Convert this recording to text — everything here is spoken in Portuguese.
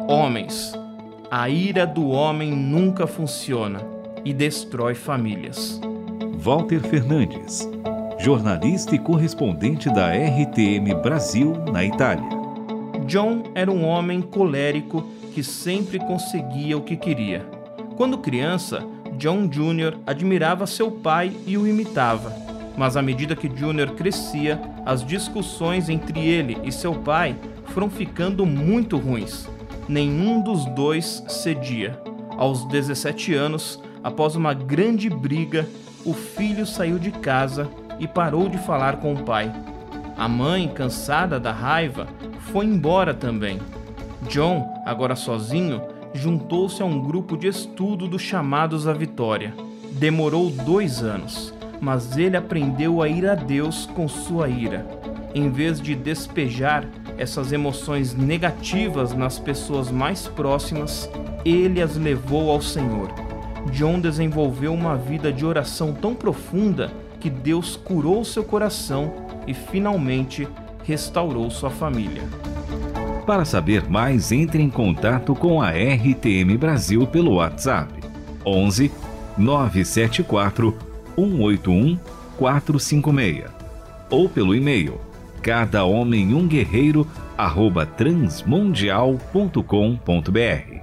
Homens, a ira do homem nunca funciona e destrói famílias. Walter Fernandes, jornalista e correspondente da RTM Brasil na Itália. John era um homem colérico que sempre conseguia o que queria. Quando criança, John Jr. admirava seu pai e o imitava. Mas à medida que Jr. crescia, as discussões entre ele e seu pai foram ficando muito ruins. Nenhum dos dois cedia. Aos 17 anos, após uma grande briga, o filho saiu de casa e parou de falar com o pai. A mãe, cansada da raiva, foi embora também. John, agora sozinho, juntou-se a um grupo de estudo dos chamados à vitória. Demorou 2 anos, mas ele aprendeu a ir a Deus com sua ira. Em vez de despejar essas emoções negativas nas pessoas mais próximas, ele as levou ao Senhor. John desenvolveu uma vida de oração tão profunda que Deus curou seu coração e finalmente restaurou sua família. Para saber mais, entre em contato com a RTM Brasil pelo WhatsApp 11 974 181 456 ou pelo e-mail cadahomemumguerreiro@transmundial.com.br.